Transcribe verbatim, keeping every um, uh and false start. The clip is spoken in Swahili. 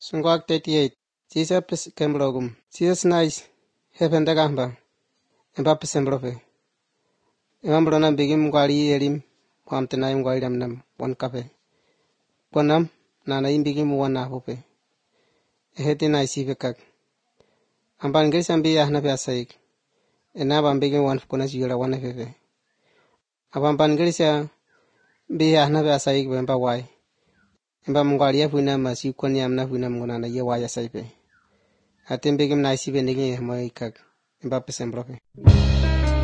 Sungwak thirty-eight. Jesus pis kemblogum. Jesus nice. Heaven dagamba. Emba pisemblope. Emam brona bigim gwali elim. Wam tenay gwali dam nam. Wan kape. Kwanam. Nana imbigim wana hope. Eheti nice vekak. Amban gilsambi yahna biasaik. Enaba bigim wan fukuna jira wana pepe. Abamban gilsa bi yahna biasaik bemba wai. Emba mungwali ya funa masi kwani amna funa mungona na ye waya saipe. Atem bigim nice benigin mo ikak. Emba pisemblope.